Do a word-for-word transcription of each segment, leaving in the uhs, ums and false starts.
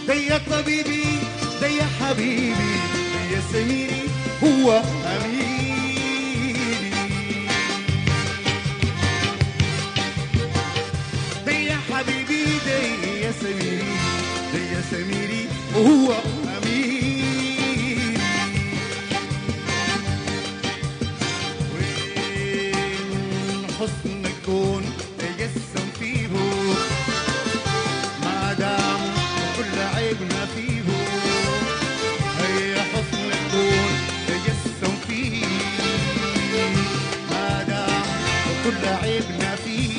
ده يا طبيبي ده يا حبيبي ده يا سميري هو أميري. ده يا حبيبي ده يا سميري ده يا سميري هو أميري. وين حسن الكون تجسم فيه ما دام كل عيبنا فيه. هيا حسن الكون تجسم فيه ما دام كل عيبنا فيه.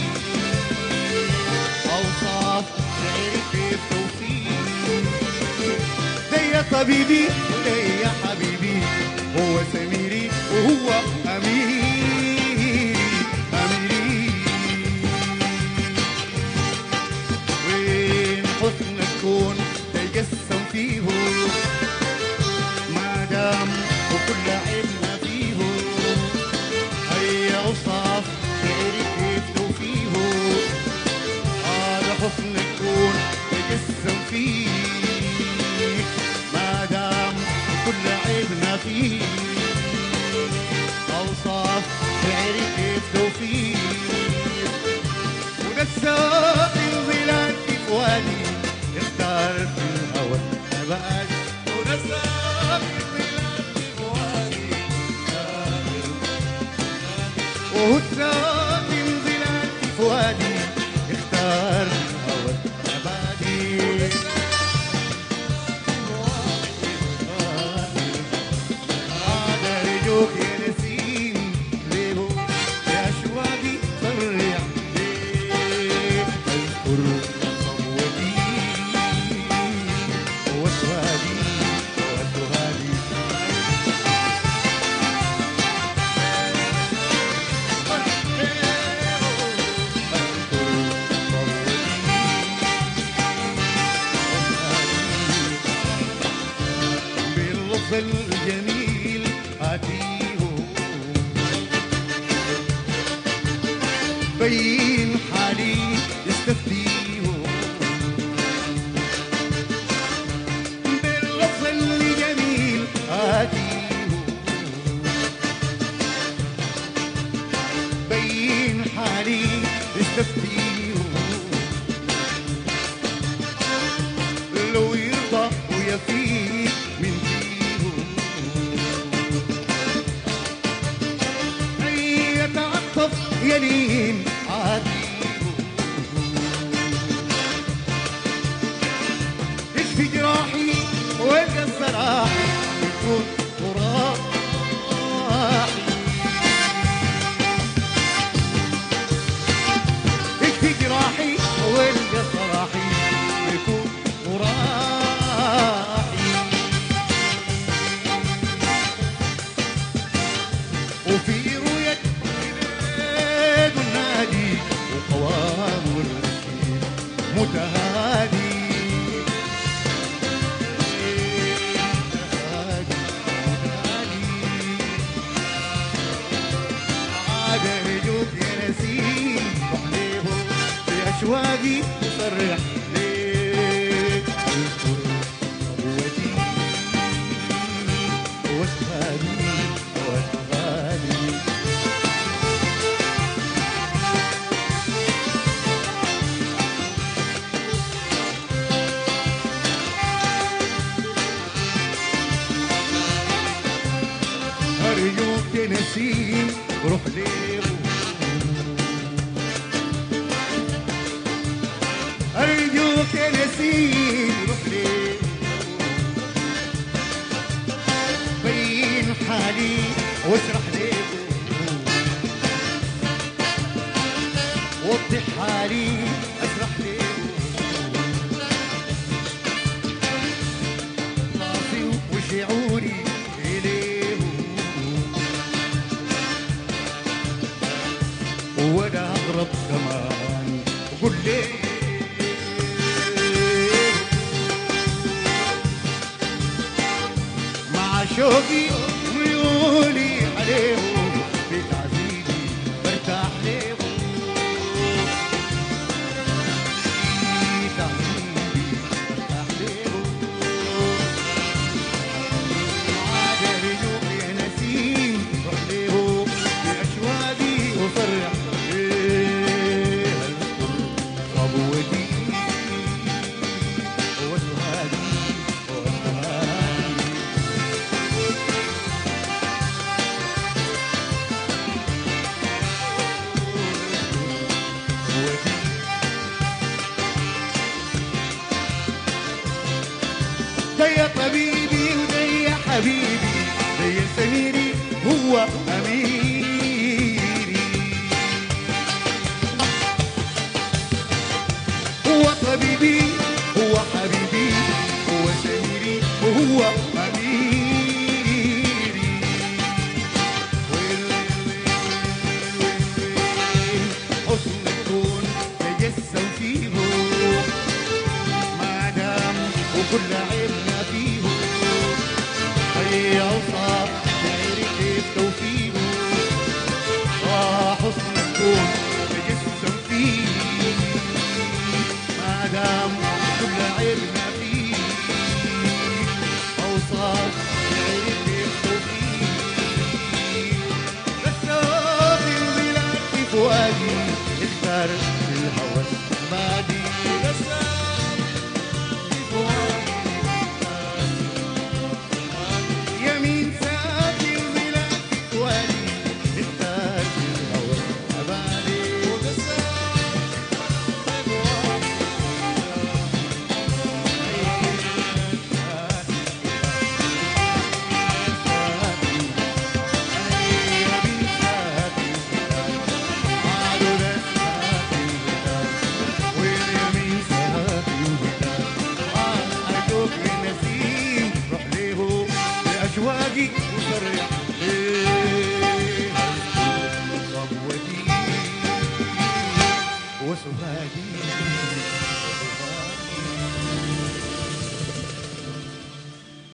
أوصاف تعرف كيف توصيف. ده يا طبيبي ده يا حبيبي هو سميري وهو أميري أميري. وين حسن الكون تجسم فيه ما دام وكل عيبنا فيه. هيا أوصاف تعرف كيف توفيه. هذا حسن الكون تجسم فيه ما دام كل عيبنا فيه. أوصاف تعرف كيف توفيه. وده الساقي ظلال في فؤادي اختار في الهوى أبعد. وده الساقي ظلال في فؤادي اختار في الهوى. وهو الساقي ظلال في فؤادي اختار الهوى أبعدي. هذا رجوك يا نسيم ليه يا أشواقي صرح ليه. أذكر صوتي وسوادي وسوادي. باللطف الجميل آتيه بين حالي يستفتيه. باللطف الجميل آتيه بين حالي يستفتيه. لو يرضى ويفيد من فيه. أن يتعطف يلين عاديه. يشفي جراحي ويلقى الصراحي يكون وراحي. يشفي جراحي ويلقى صراحي يكون وراحي. وفي رؤية بلاد النادي وقوام الرشيد متهادي. متهادي متهادي. عاد رجوك يا نسيم روح ليه في أشواقي يصرح ليه. اذكر قوتي واسهادي واسهادي. أرجوك يا نسيم روح ليه. أرجوك يا نسيم روح ليه. بين حالي واشرح ليه. وضح حالي اشرح ليه. راسي وشعوري إليه. وأنا أغرب كمان وقول ليه. مع شوقي وميولي عليه في تعذيبي برتاح ليه. في تعذيبي برتاح ليه. حبيبي ده يا سميري هو أميري. هو طبيبي هو حبيبي هو سميري وهو